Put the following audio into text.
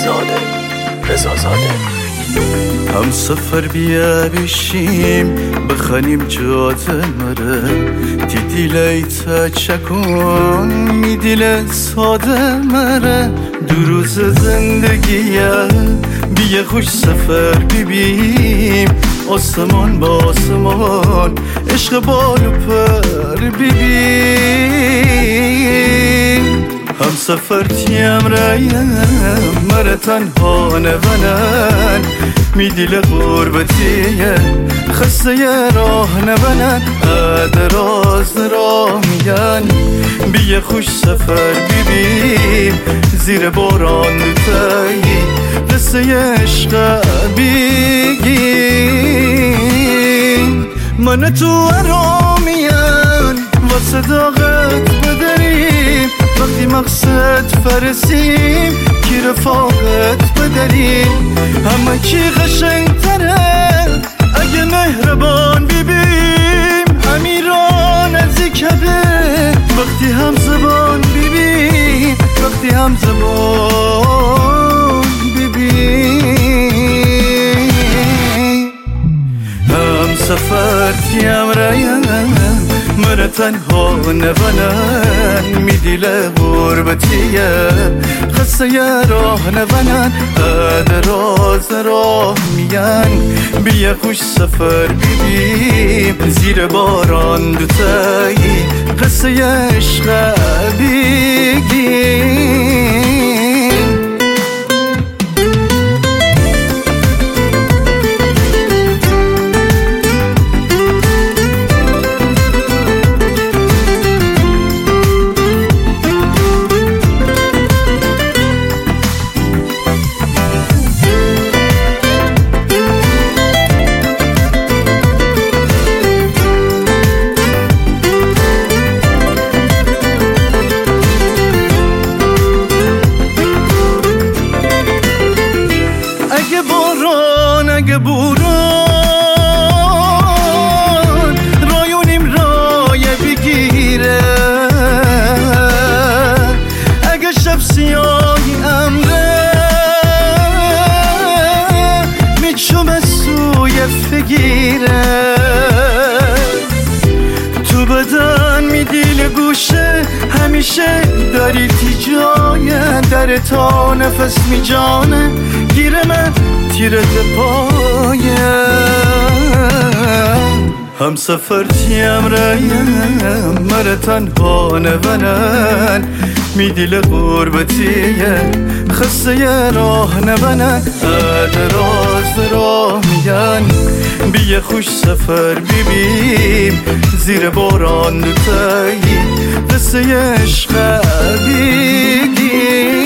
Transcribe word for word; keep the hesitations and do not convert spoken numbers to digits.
زاده رضا زاده. هم سفر بیا بشیم بخنیم جاده مره، تی دیلی تا چکن می دیل ساده مره. دو روز زندگیه بیا خوش سفر ببیم، آسمان با آسمان عشق بال و پر ببین. هم سفر تیم رایم مره تنها نبنن، می دیل غربتیه خسته راه نبنن. دراز راه میگن بیا خوش سفر ببین، زیر باران دوتایی قصه عشق بگین. من تو ارامین و صداقت بدریم، وقتی مقصد فرسیم کی رفاقت بدریم. همه کی قشنگ تره اگه مهربان ببین، امیران نزدیکه وقتی هم زبان ببین، وقتی هم زبان ببین. هم سفر تیم رایم مره تنها نبنن، می دیل غربتیه خسته راه نبنن. دراز راه میگن بیا خوش سفر ببین، زیر باران دوتایی قصه عشق بگین. اگه باران اگه بوران رایونیم رایه بگیره، اگه شب سیاهی امره میچومه سوی فگیره. تو بدن میدیل گوشه همیشه داری تی جایه، در تا نفس میجانه گیره من تیرت پایه. هم سفر تیم رایم مره تنها نبنن، می دیل غربتیه خسته راه نبنن. دراز راه میگن بیا خوش سفر ببین، زیر باران دوتایی قصه عشق بگین.